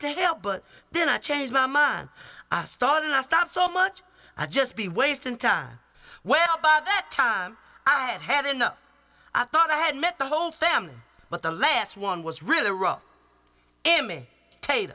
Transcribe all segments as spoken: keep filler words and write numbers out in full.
to help, but then I changed my mind. I started and I stopped so much, I'd just be wasting time. Well, by that time, I had had enough. I thought I had met the whole family, but the last one was really rough. Emmy Tater.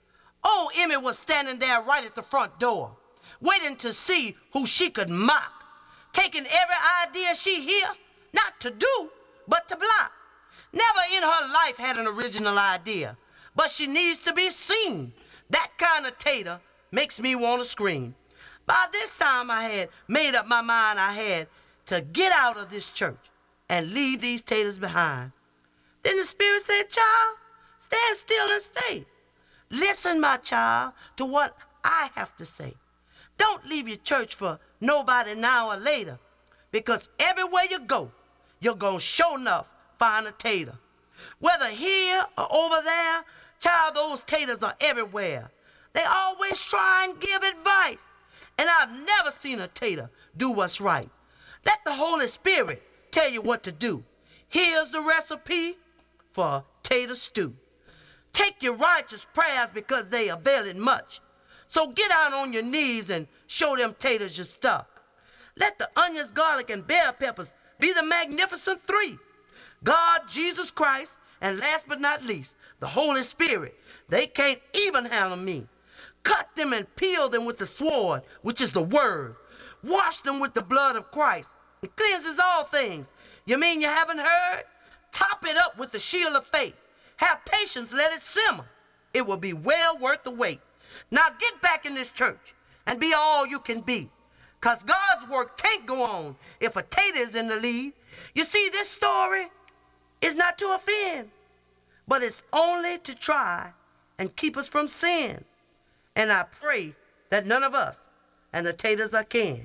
Oh, Emmy was standing there right at the front door, waiting to see who she could mock, taking every idea she hear, not to do, but to block. Never in her life had an original idea, but she needs to be seen. That kind of tater makes me want to scream. By this time, I had made up my mind I had to get out of this church and leave these taters behind. Then the Spirit said, child, stand still and stay. Listen, my child, to what I have to say. Don't leave your church for nobody now or later, because everywhere you go, you're going to sure enough find a tater. Whether here or over there, child, those taters are everywhere. They always try and give advice, and I've never seen a tater do what's right. Let the Holy Spirit tell you what to do. Here's the recipe for tater stew. Take your righteous prayers because they avail it much. So get out on your knees and show them taters your stuff. Let the onions, garlic, and bell peppers be the magnificent three. God, Jesus Christ, and last but not least, the Holy Spirit. They can't even handle me. Cut them and peel them with the sword, which is the word. Wash them with the blood of Christ. It cleanses all things. You mean you haven't heard? Top it up with the shield of faith. Have patience, let it simmer. It will be well worth the wait. Now get back in this church and be all you can be, because God's work can't go on if a tater is in the lead. You see, this story is not to offend, but it's only to try and keep us from sin. And I pray that none of us and the taters are kin.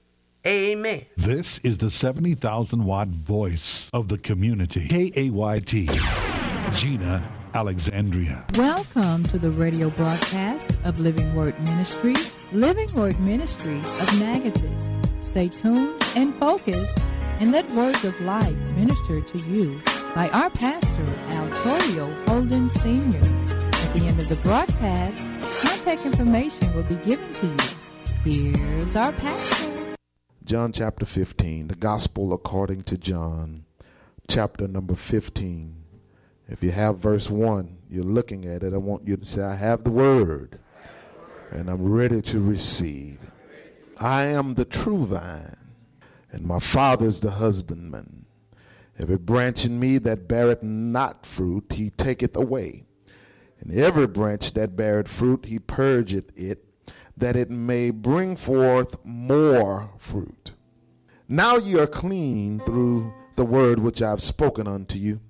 Amen. This is the seventy thousand watt voice of the community. K A Y T, Gina Alexandria. Welcome to the radio broadcast of Living Word Ministries, Living Word Ministries of Natchitoches. Stay tuned and focused and let words of life minister to you by our pastor, Altorio Holden Senior At the end of the broadcast, contact information will be given to you. Here's our pastor. John chapter fifteen, the gospel according to John, chapter number fifteen. If you have verse one, you're looking at it, I want you to say, I have the word, and I'm ready to receive. I am the true vine, and my Father is the husbandman. Every branch in me that beareth not fruit, he taketh away. And every branch that beareth fruit, he purgeth it, that it may bring forth more fruit. Now ye are clean through the word which I have spoken unto you.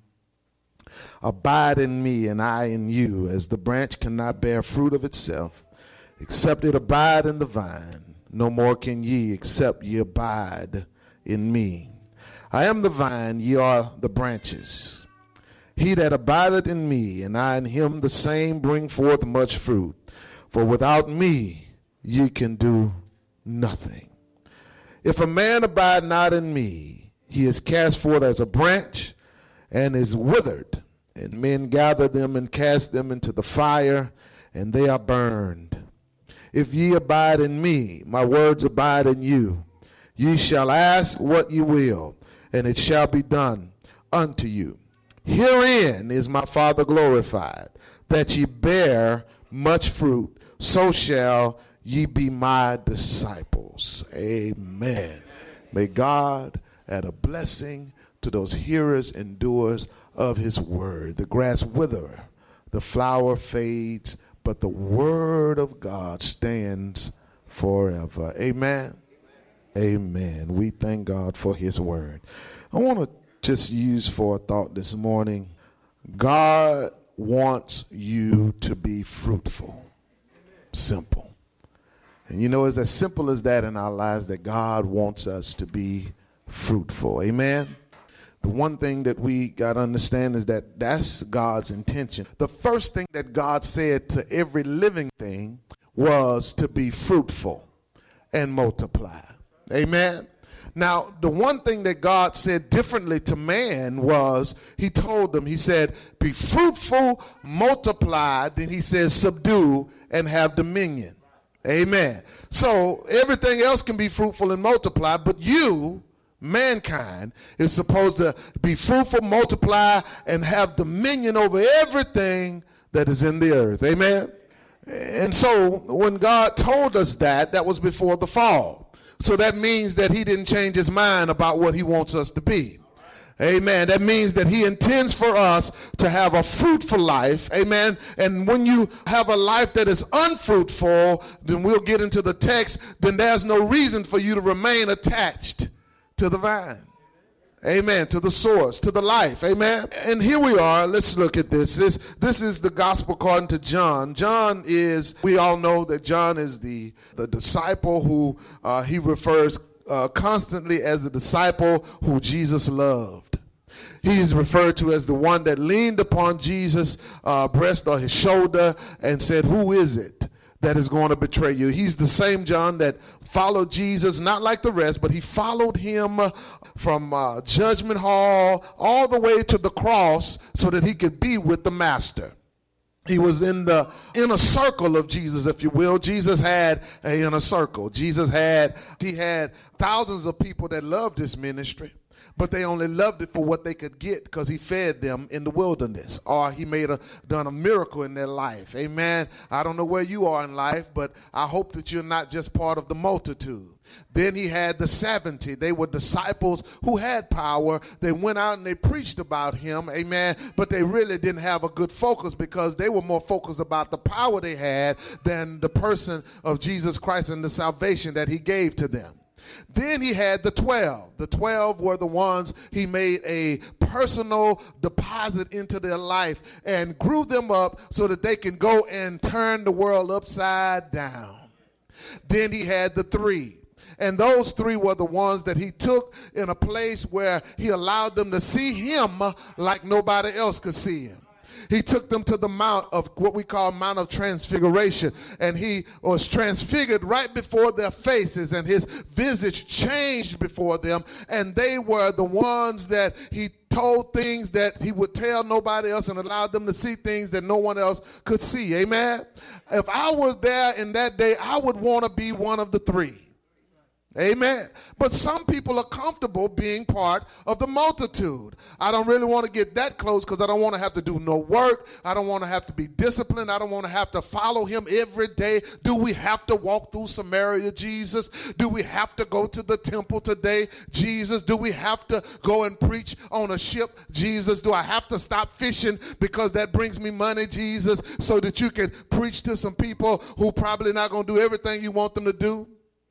Abide in me, and I in you, as the branch cannot bear fruit of itself, except it abide in the vine. No more can ye, except ye abide in me. I am the vine, ye are the branches. He that abideth in me, and I in him, the same bring forth much fruit. For without me ye can do nothing. If a man abide not in me, he is cast forth as a branch and is withered, and men gather them and cast them into the fire, and they are burned. If ye abide in me, my words abide in you, ye shall ask what ye will, and it shall be done unto you. Herein is my Father glorified, that ye bear much fruit, so shall ye be my disciples. Amen. May God add a blessing to those hearers and doers of his word. The grass withereth, the flower fades, but the word of God stands forever. Amen. Amen. We thank God for his word. I want to just use for a thought this morning, God wants you to be fruitful. Simple. And you know, it's as simple as that in our lives, that God wants us to be fruitful. Amen. The one thing that we got to understand is that that's God's intention. The first thing that God said to every living thing was to be fruitful and multiply. Amen. Now, the one thing that God said differently to man was he told them, he said, be fruitful, multiply, then he says subdue and have dominion. Amen. So everything else can be fruitful and multiply, but you, mankind, is supposed to be fruitful, multiply, and have dominion over everything that is in the earth. Amen. And so when God told us that, that was before the fall. So that means that he didn't change his mind about what he wants us to be. Amen. That means that he intends for us to have a fruitful life. Amen. And when you have a life that is unfruitful, then we'll get into the text, then there's no reason for you to remain attached to the vine. Amen. To the source, to the life. Amen. And here we are. Let's look at this. This this is the gospel according to John. John is, we all know that John is the, the disciple who uh, he refers uh, constantly as the disciple who Jesus loved. He is referred to as the one that leaned upon Jesus' uh, breast or his shoulder and said, who is it that is going to betray you? He's the same John that followed Jesus, not like the rest, but he followed him from uh, Judgment Hall all the way to the cross so that he could be with the Master. He was in the inner circle of Jesus, if you will. Jesus had an inner circle. Jesus had, he had thousands of people that loved his ministry, but they only loved it for what they could get because he fed them in the wilderness, or he made a done a miracle in their life. Amen. I don't know where you are in life, but I hope that you're not just part of the multitude. Then he had the seventy. They were disciples who had power. They went out and they preached about him. Amen. But they really didn't have a good focus because they were more focused about the power they had than the person of Jesus Christ and the salvation that he gave to them. Then he had the twelve. The twelve were the ones he made a personal deposit into their life and grew them up so that they can go and turn the world upside down. Then he had the three. And those three were the ones that he took in a place where he allowed them to see him like nobody else could see him. He took them to the mount of what we call Mount of Transfiguration, and he was transfigured right before their faces, and his visage changed before them, and they were the ones that he told things that he would tell nobody else and allowed them to see things that no one else could see. Amen. If I were there in that day, I would want to be one of the three. Amen. But some people are comfortable being part of the multitude. I don't really want to get that close because I don't want to have to do no work. I don't want to have to be disciplined. I don't want to have to follow him every day. Do we have to walk through Samaria, Jesus? Do we have to go to the temple today, Jesus? Do we have to go and preach on a ship, Jesus? Do I have to stop fishing because that brings me money, Jesus, so that you can preach to some people who probably not going to do everything you want them to do?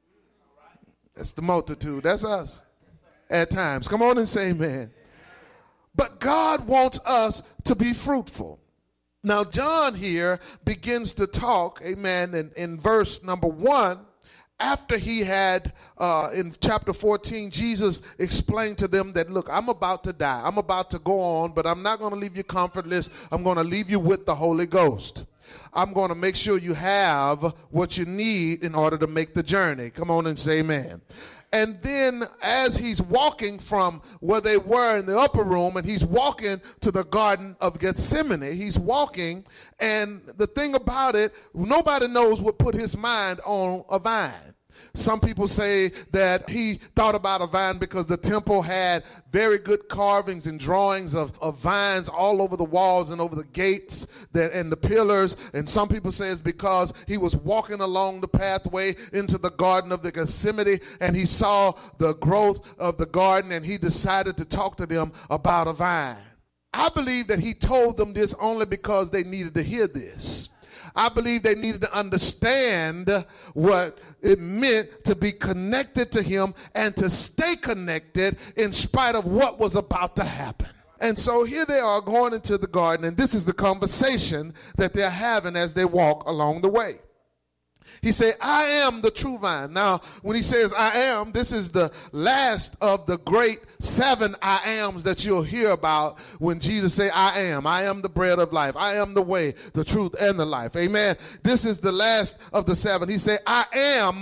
That's the multitude. That's us at times. Come on and say amen. But God wants us to be fruitful. Now, John here begins to talk, amen, in, in verse number one, after he had, uh, in chapter fourteen, Jesus explained to them that, look, I'm about to die. I'm about to go on, but I'm not going to leave you comfortless. I'm going to leave you with the Holy Ghost. I'm going to make sure you have what you need in order to make the journey. Come on and say amen. And then as he's walking from where they were in the upper room and he's walking to the Garden of Gethsemane, he's walking, and the thing about it, nobody knows what put his mind on a vine. Some people say that he thought about a vine because the temple had very good carvings and drawings of, of vines all over the walls and over the gates that, and the pillars. And some people say it's because he was walking along the pathway into the Garden of the Gethsemane and he saw the growth of the garden and he decided to talk to them about a vine. I believe that he told them this only because they needed to hear this. I believe they needed to understand what it meant to be connected to him and to stay connected in spite of what was about to happen. And so here they are going into the garden, and this is the conversation that they're having as they walk along the way. He said, I am the true vine. Now, when he says I am, this is the last of the great seven I ams that you'll hear about when Jesus say, I am. I am the bread of life. I am the way, the truth, and the life. Amen. This is the last of the seven. He said, I am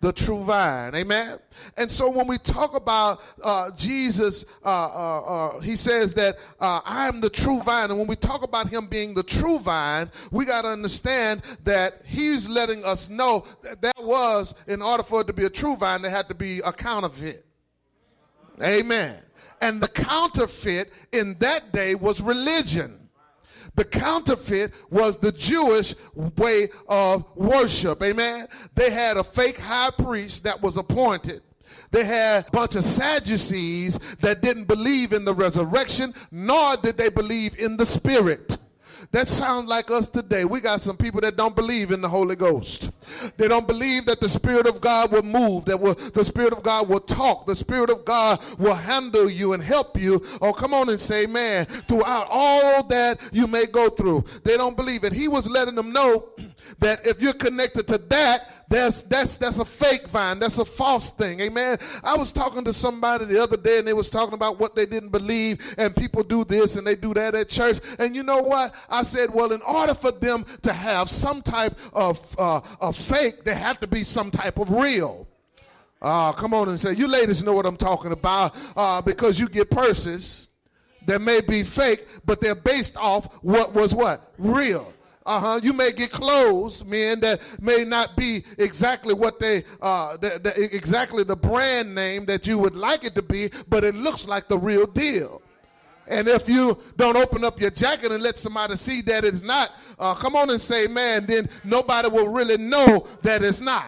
the true vine. Amen. And so when we talk about uh, Jesus, uh, uh, uh, he says that uh, I am the true vine. And when we talk about him being the true vine, we got to understand that he's letting us know that there was, in order for it to be a true vine, there had to be a counterfeit. Amen. And the counterfeit in that day was religion. The counterfeit was the Jewish way of worship. Amen. They had a fake high priest that was appointed. They had a bunch of Sadducees that didn't believe in the resurrection, nor did they believe in the Spirit. That sounds like us today. We got some people that don't believe in the Holy Ghost. They don't believe that the Spirit of God will move, that will, the Spirit of God will talk, the Spirit of God will handle you and help you. Oh, come on and say amen. Throughout all that you may go through. They don't believe it. He was letting them know that if you're connected to that, That's that's that's a fake vine. That's a false thing. Amen. I was talking to somebody the other day and they was talking about what they didn't believe, and people do this and they do that at church. And you know what? I said, well, in order for them to have some type of uh, of fake, there had to be some type of real. Uh, come on and say, you ladies know what I'm talking about, uh, because you get purses that may be fake, but they're based off what was what? Real. Uh-huh. You may get clothes, men, that may not be exactly what they, uh, the, the, exactly the brand name that you would like it to be, but it looks like the real deal. And if you don't open up your jacket and let somebody see that it's not, uh, come on and say, man, then nobody will really know that it's not.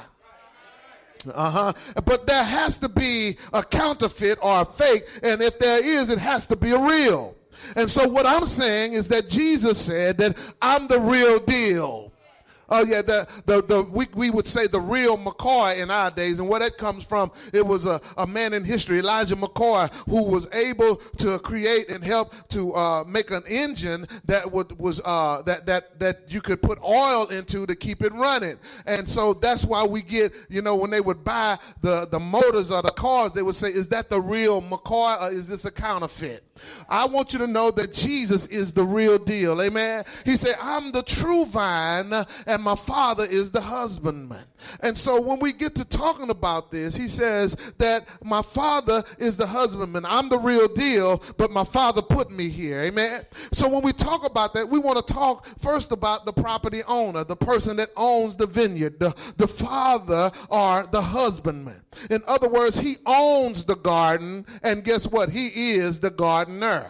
Uh-huh. But there has to be a counterfeit or a fake, and if there is, it has to be a real. And so what I'm saying is that Jesus said that I'm the real deal. Oh yeah, the, the, the, we, we would say the real McCoy in our days. And where that comes from, it was a, a man in history, Elijah McCoy, who was able to create and help to uh, make an engine that would was uh, that that that you could put oil into to keep it running. And so that's why we get, you know, when they would buy the, the motors or the cars, they would say, is that the real McCoy or is this a counterfeit? I want you to know that Jesus is the real deal. Amen. He said, I'm the true vine and my Father is the husbandman. And so when we get to talking about this, he says that my Father is the husbandman. I'm the real deal, but my Father put me here. Amen. So when we talk about that, we want to talk first about the property owner, the person that owns the vineyard, the, the father or the husbandman. In other words, he owns the garden, and guess what? He is the gardener.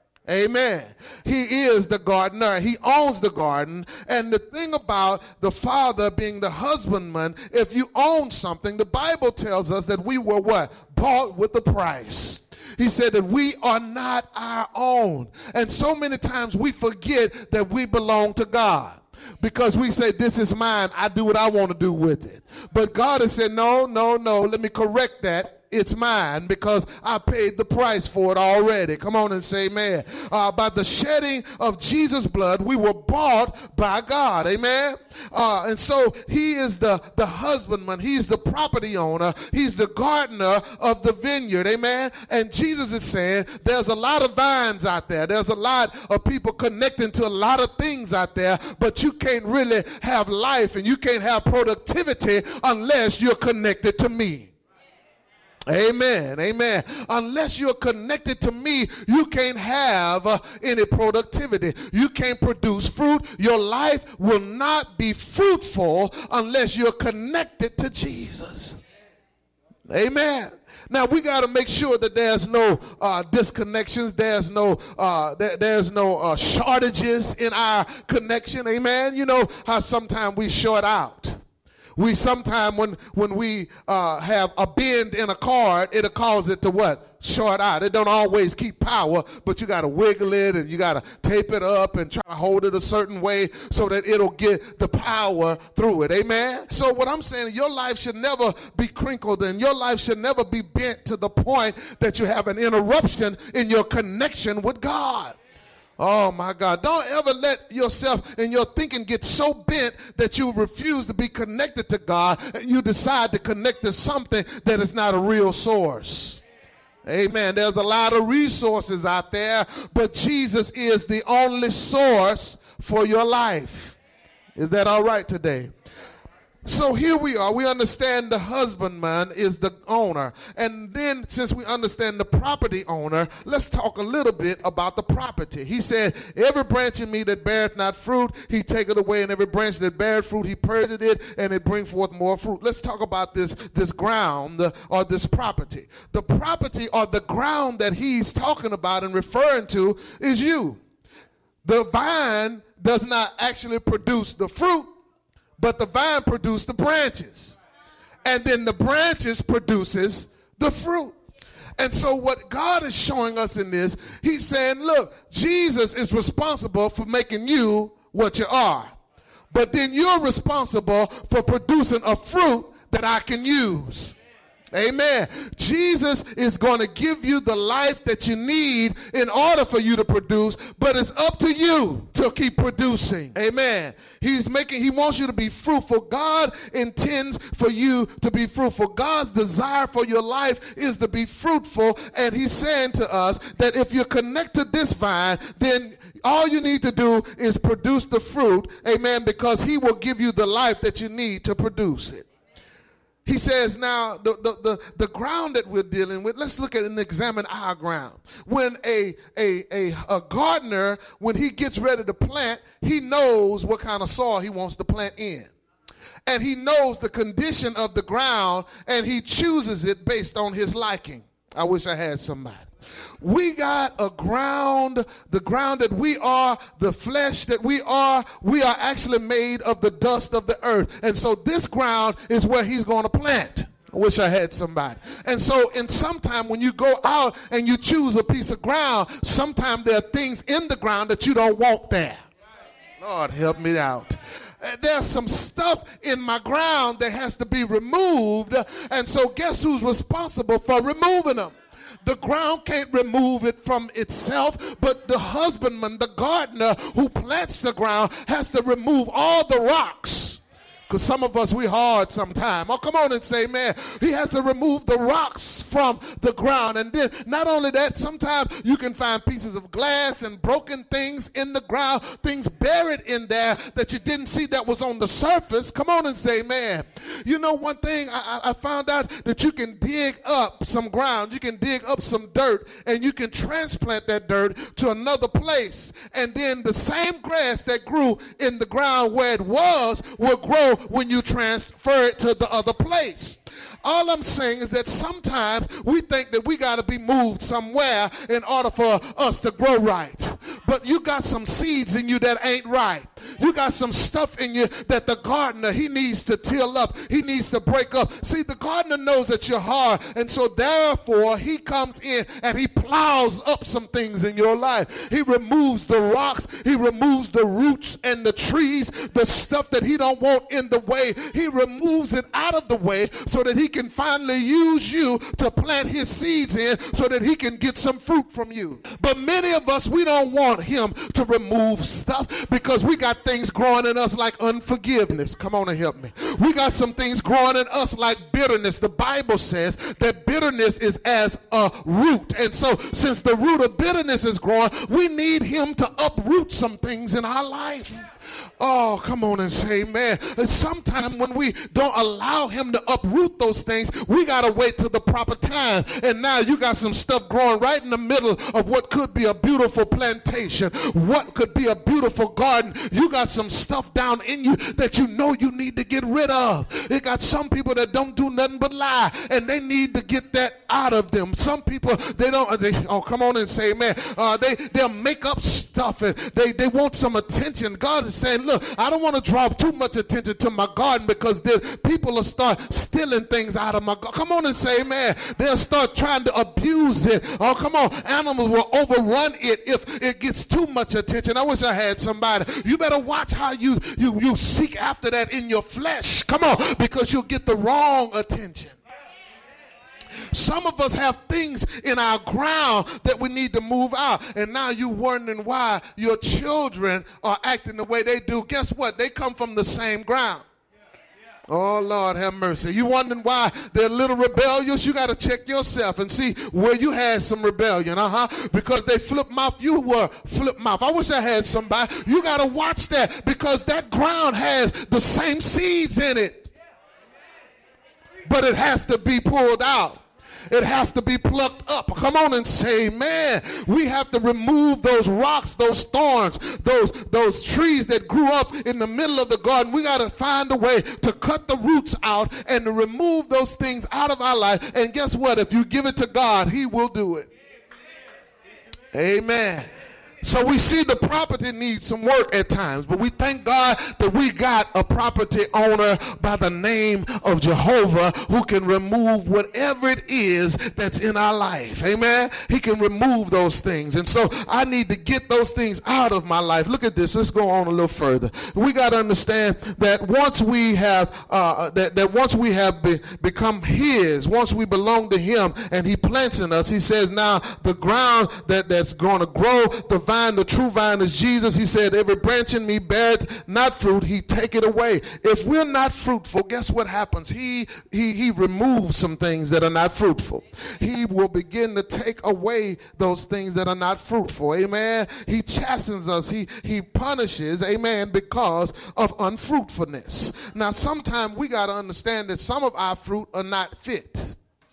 Amen. He is the gardener. He owns the garden. And the thing about the father being the husbandman, if you own something, the Bible tells us that we were what? Bought with a price. He said that we are not our own. And so many times we forget that we belong to God. Because we say, this is mine, I do what I want to do with it. But God has said, no, no, no, let me correct that. It's mine because I paid the price for it already. Come on and say amen. Uh, by the shedding of Jesus' blood, we were bought by God. Amen. Uh, and so he is the, the husbandman. He's the property owner. He's the gardener of the vineyard. Amen. And Jesus is saying there's a lot of vines out there. There's a lot of people connecting to a lot of things out there, but you can't really have life and you can't have productivity unless you're connected to me. Amen. Amen. Unless you're connected to me, you can't have uh, any productivity. You can't produce fruit. Your life will not be fruitful unless you're connected to Jesus. Amen. Now we got to make sure that there's no uh, disconnections. There's no uh, there, there's no uh, shortages in our connection. Amen. You know how sometimes we short out. We sometimes when when we uh, have a bend in a card, it'll cause it to what? Short out. It don't always keep power, but you got to wiggle it and you got to tape it up and try to hold it a certain way so that it'll get the power through it. Amen? So what I'm saying, your life should never be crinkled and your life should never be bent to the point that you have an interruption in your connection with God. Oh my God, don't ever let yourself and your thinking get so bent that you refuse to be connected to God and you decide to connect to something that is not a real source. Amen. There's a lot of resources out there, but Jesus is the only source for your life. Is that all right today? So here we are. We understand the husbandman is the owner. And then since we understand the property owner, let's talk a little bit about the property. He said, every branch in me that beareth not fruit, he taketh away, and every branch that beareth fruit, he purgeth it, and it bring forth more fruit. Let's talk about this, this ground uh, or this property. The property or the ground that he's talking about and referring to is you. The vine does not actually produce the fruit, but the vine produces the branches. And then the branches produces the fruit. And so what God is showing us in this, he's saying, look, Jesus is responsible for making you what you are. But then you're responsible for producing a fruit that I can use. Amen. Jesus is going to give you the life that you need in order for you to produce, but it's up to you to keep producing. Amen. He's making, he wants you to be fruitful. God intends for you to be fruitful. God's desire for your life is to be fruitful. And he's saying to us that if you're connected to this vine, then all you need to do is produce the fruit. Amen. Because he will give you the life that you need to produce it. He says now, the, the, the, the ground that we're dealing with, let's look at and examine our ground. When a, a, a, a gardener, when he gets ready to plant, he knows what kind of soil he wants to plant in. And he knows the condition of the ground, and he chooses it based on his liking. I wish I had somebody. We got a ground, the ground that we are, the flesh that we are, we are actually made of the dust of the earth. And so this ground is where he's going to plant. I wish I had somebody. And so in sometime when you go out and you choose a piece of ground, sometimes there are things in the ground that you don't want there. Lord, help me out. There's some stuff in my ground that has to be removed. And so guess who's responsible for removing them? The ground can't remove it from itself, but the husbandman, the gardener who plants the ground has to remove all the rocks. Because some of us, we hard sometime. Oh, come on and say, man, he has to remove the rocks from the ground. And then not only that, sometimes you can find pieces of glass and broken things in the ground, things buried in there that you didn't see that was on the surface. Come on and say, man. You know, one thing I, I found out that you can dig up some ground, you can dig up some dirt, and you can transplant that dirt to another place. And then the same grass that grew in the ground where it was will grow when you transfer it to the other place. All I'm saying is that sometimes we think that we got to be moved somewhere in order for us to grow right. But you got some seeds in you that ain't right. You got some stuff in you that the gardener, he needs to till up. He needs to break up. See, the gardener knows that you're hard, and so therefore he comes in and he plows up some things in your life. He removes the rocks. He removes the roots and the trees, the stuff that he don't want in the way. He removes it out of the way so that he can finally use you to plant his seeds in so that he can get some fruit from you. But many of us, we don't want him to remove stuff because we got things growing in us like unforgiveness. Come on and help me. We got some things growing in us like bitterness. The Bible says that bitterness is as a root. And so since the root of bitterness is growing, we need him to uproot some things in our life. Oh, come on and say amen. And sometimes when we don't allow him to uproot those things, we got to wait till the proper time. And now you got some stuff growing right in the middle of what could be a beautiful plantation, what could be a beautiful garden. You got some stuff down in you that you know you need to get rid of. You got some people that don't do nothing but lie, and they need to get that out of them. Some people, they don't, they, oh, come on and say amen. Uh, they, they'll make up stuff, and they, they want some attention. God is saying, look, I don't want to draw too much attention to my garden because the people will start stealing things out of my garden. Come on and say amen. They'll start trying to abuse it. Oh, come on. Animals will overrun it if it gets too much attention. I wish I had somebody. You better watch how you, you, you seek after that in your flesh. Come on, because you'll get the wrong attention. Some of us have things in our ground that we need to move out. And now you're wondering why your children are acting the way they do. Guess what? They come from the same ground. Oh, Lord, have mercy. You wondering why they're a little rebellious? You got to check yourself and see where you had some rebellion. Uh-huh. Because they flip mouth, you were flip mouth. I wish I had somebody. You got to watch that because that ground has the same seeds in it. but it has to be pulled out. It has to be plucked up. Come on and say, man, we have to remove those rocks, those thorns, those, those trees that grew up in the middle of the garden. We got to find a way to cut the roots out and to remove those things out of our life. And guess what? If you give it to God, he will do it. Amen. So we see the property needs some work at times, but we thank God that we got a property owner by the name of Jehovah who can remove whatever it is that's in our life. Amen. He can remove those things. And so I need to get those things out of my life. Look at this. Let's go on a little further. We got to understand that once we have uh, that, that once we have be, become his, once we belong to him and he plants in us, he says now the ground that, that's going to grow, the vine, the true vine is Jesus. He said, every branch in me beareth not fruit, he take it away. If we're not fruitful, guess what happens? He, he, he removes some things that are not fruitful. He will begin to take away those things that are not fruitful. Amen. He chastens us. He, he punishes, amen, because of unfruitfulness. Now, sometimes we got to understand that some of our fruit are not fit.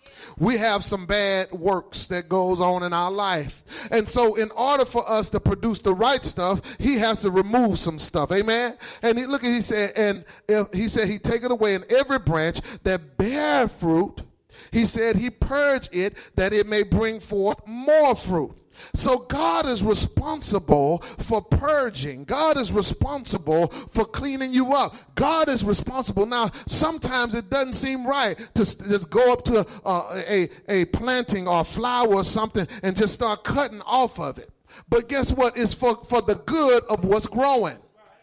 We have some bad works that goes on in our life. And so in order for us to produce the right stuff, he has to remove some stuff. Amen. And he, look at, he said, and if, he said he take it away in every branch that bear fruit. He said he purge it that it may bring forth more fruit. So God is responsible for purging. God is responsible for cleaning you up. God is responsible. Now, sometimes it doesn't seem right to just go up to uh, a, a planting or a flower or something and just start cutting off of it. But guess what? It's for, for the good of what's growing.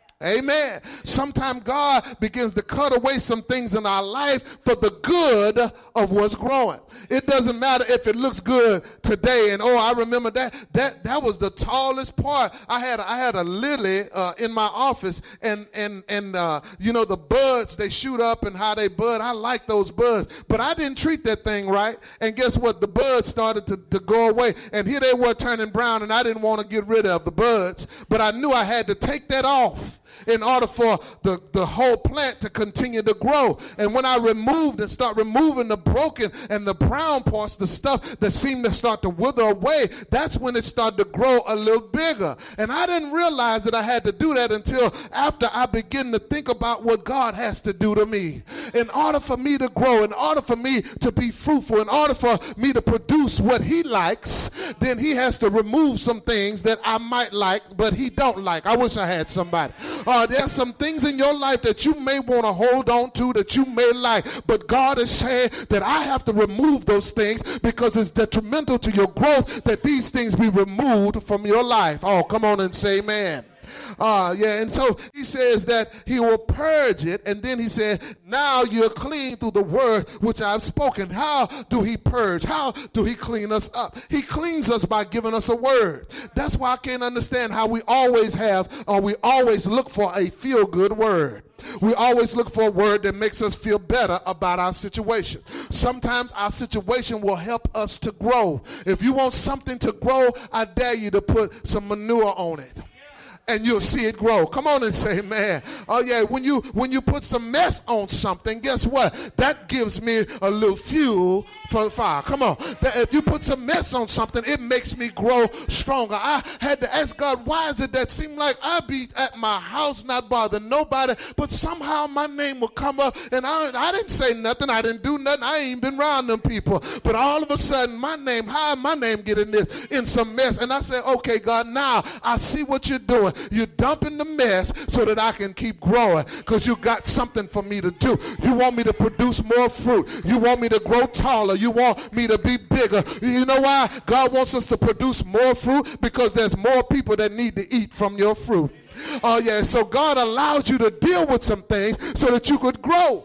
Amen. Sometimes God begins to cut away some things in our life for the good of what's growing. It doesn't matter if it looks good today. And oh, I remember that that that was the tallest part. I had I had a lily uh, in my office, and and and uh, you know the buds, they shoot up and how they bud. I like those buds, but I didn't treat that thing right. And guess what? The buds started to, to go away, and here they were turning brown, and I didn't want to get rid of the buds, but I knew I had to take that off in order for the, the whole plant to continue to grow. And when I removed and start removing the broken and the brown parts, the stuff that seemed to start to wither away, that's when it started to grow a little bigger. And I didn't realize that I had to do that until after I began to think about what God has to do to me. In order for me to grow, in order for me to be fruitful, in order for me to produce what he likes, then he has to remove some things that I might like, but he don't like. I wish I had somebody. Uh, there's some things in your life that you may want to hold on to, that you may like, but God is saying that I have to remove those things because it's detrimental to your growth that these things be removed from your life. Oh, come on and say amen. Uh, yeah, and so he says that he will purge it, and then he said, now you're clean through the word which I've spoken. How do he purge? How do he clean us up? He cleans us by giving us a word. That's why I can't understand how we always have, or we always look for a feel-good word. We always look for a word that makes us feel better about our situation. Sometimes our situation will help us to grow. If you want something to grow, I dare you to put some manure on it, and you'll see it grow. Come on and say, man. Oh yeah, when you when you put some mess on something, guess what? That gives me a little fuel for the fire. Come on. That if you put some mess on something, it makes me grow stronger. I had to ask God, why is it that seemed like I be at my house not bothering nobody, but somehow my name will come up, and I, I didn't say nothing. I didn't do nothing. I ain't been around them people. But all of a sudden, my name, how my name get in this, in some mess? And I said, okay, God, now I see what you're doing. You're dumping the mess so that I can keep growing, because you got something for me to do. You want me to produce more fruit. You want me to grow taller. You want me to be bigger. You know why? God wants us to produce more fruit, because there's more people that need to eat from your fruit. Oh, uh, yeah. So God allows you to deal with some things so that you could grow.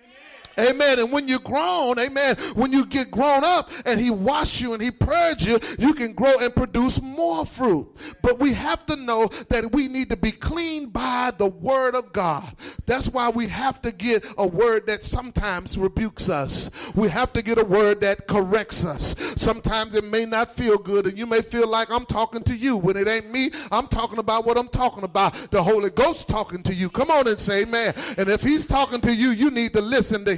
Amen. And when you're grown, amen, when you get grown up and he washes you and he purges you, you can grow and produce more fruit. But we have to know that we need to be cleaned by the word of God. That's why we have to get a word that sometimes rebukes us. We have to get a word that corrects us. Sometimes it may not feel good, and you may feel like I'm talking to you when it ain't me. I'm talking about what I'm talking about. The Holy Ghost talking to you. Come on and say amen. And if he's talking to you, you need to listen to him.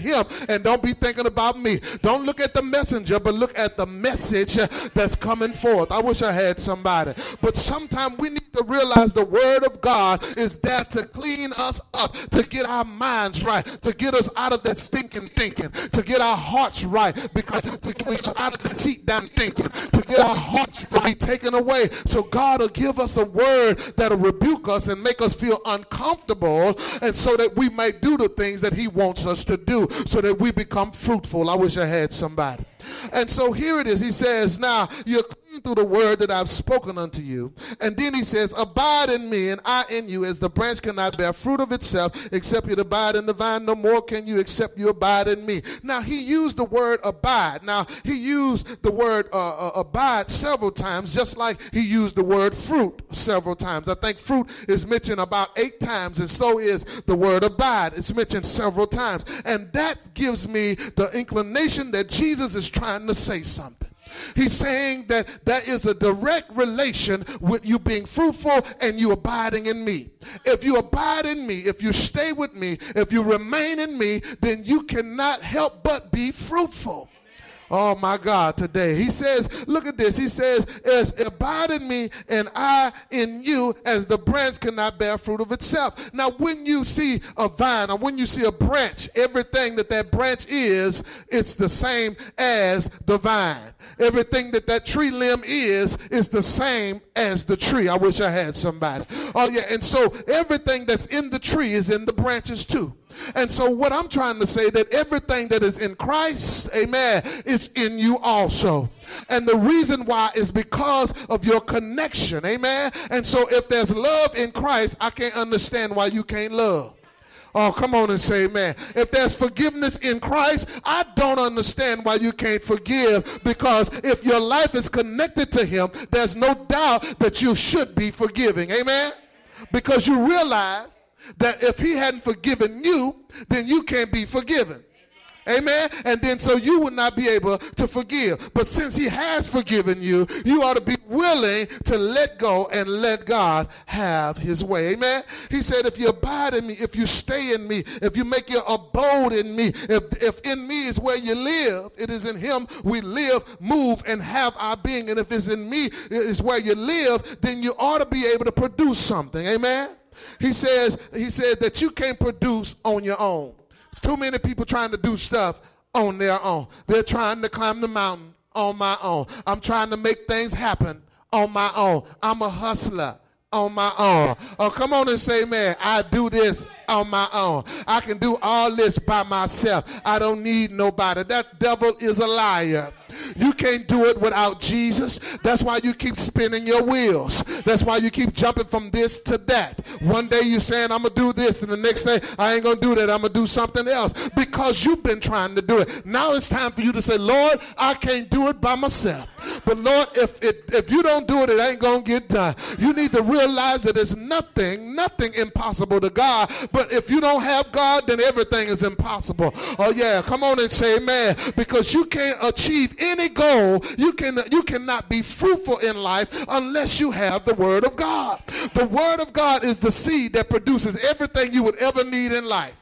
him and don't be thinking about me. Don't look at the messenger, but look at the message that's coming forth. I wish I had somebody. But sometimes we need to realize the word of God is there to clean us up, to get our minds right, to get us out of that stinking thinking, to get our hearts right, because to get us out of the seat down thinking, to get our hearts to be taken away. So God will give us a word that'll rebuke us and make us feel uncomfortable, and so that we may do the things that he wants us to do, so that we become fruitful. I wish I had somebody. And so here it is. He says, now you're clean through the word that I've spoken unto you. And then he says, abide in me and I in you, as the branch cannot bear fruit of itself except you abide in the vine, no more can you except you abide in me. Now he used the word abide. Now he used the word uh, uh, abide several times, just like he used the word fruit several times. I think fruit is mentioned about eight times, and so is the word abide. It's mentioned several times. And that gives me the inclination that Jesus is trying to say something. He's saying that there is a direct relation with you being fruitful and you abiding in me. If you abide in me, if you stay with me, if you remain in me, then you cannot help but be fruitful. Oh my God, today. He says, look at this. He says, as abide in me and I in you, as the branch cannot bear fruit of itself. Now, when you see a vine or when you see a branch, everything that that branch is, it's the same as the vine. Everything that that tree limb is, is the same as the tree. I wish I had somebody. Oh yeah, and so everything that's in the tree is in the branches too. And so what I'm trying to say, that everything that is in Christ, amen, is in you also. And the reason why is because of your connection, amen. And so if there's love in Christ, I can't understand why you can't love. Oh, come on and say amen. If there's forgiveness in Christ, I don't understand why you can't forgive, because if your life is connected to him, there's no doubt that you should be forgiving, amen. Because you realize that if he hadn't forgiven you, then you can't be forgiven. Amen. And then so you would not be able to forgive. But since he has forgiven you, you ought to be willing to let go and let God have his way. Amen. He said, if you abide in me, if you stay in me, if you make your abode in me, if, if in me is where you live, it is in him we live, move, and have our being. And if it's in me is where you live, then you ought to be able to produce something. Amen. He says, he said that you can't produce on your own. There's too many people trying to do stuff on their own. They're trying to climb the mountain on my own. I'm trying to make things happen on my own. I'm a hustler on my own. Oh, come on and say, man, I do this on my own. I can do all this by myself. I don't need nobody. That devil is a liar. You can't do it without Jesus. That's why you keep spinning your wheels. That's why you keep jumping from this to that. One day you're saying, I'm going to do this, and the next day, I ain't going to do that. I'm going to do something else, because you've been trying to do it. Now it's time for you to say, Lord, I can't do it by myself. But Lord, if, it, if you don't do it, it ain't going to get done. You need to realize that there's nothing, nothing impossible to God. But if you don't have God, then everything is impossible. Oh yeah, come on and say amen. Because you can't achieve any goal. You can you cannot be fruitful in life unless you have the word of God. The word of God is the seed that produces everything you would ever need in life.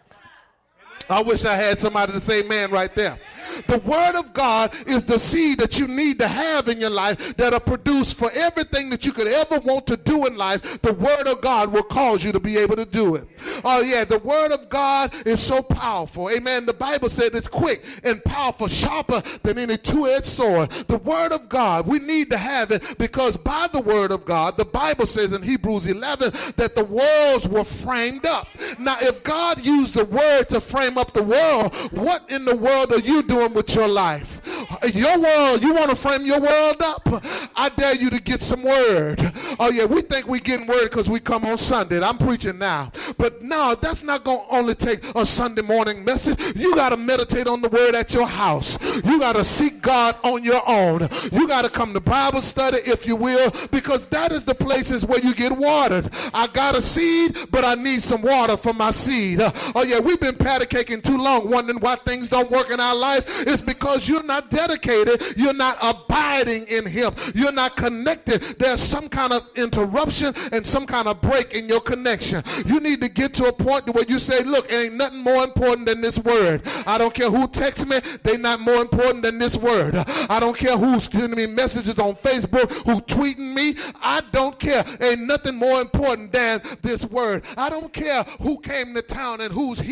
I wish I had somebody to say amen right there. The word of God is the seed that you need to have in your life that'll produce for everything that you could ever want to do in life. The word of God will cause you to be able to do it. Oh yeah, the word of God is so powerful. Amen. The Bible said it's quick and powerful, sharper than any two-edged sword. The word of God, we need to have it, because by the word of God, the Bible says in Hebrews eleven that the worlds were framed up. Now, if God used the word to frame up the world, what in the world are you doing with your life? Your world, you want to frame your world up? I dare you to get some word. Oh yeah, we think we getting word because we come on Sunday. I'm preaching now. But no, that's not going to only take a Sunday morning message. You got to meditate on the word at your house. You got to seek God on your own. You got to come to Bible study, if you will, because that is the places where you get watered. I got a seed, but I need some water for my seed. Oh yeah, we've been patty caking too long, wondering why things don't work in our life. It's because you're not dedicated. You're not abiding in him. You're not connected. There's some kind of of interruption and some kind of break in your connection. You need to get to a point where you say, look, ain't nothing more important than this word. I don't care who texts me, they not more important than this word. I don't care who's sending me messages on Facebook, who tweeting me. I don't care. Ain't nothing more important than this word. I don't care who came to town and who's here.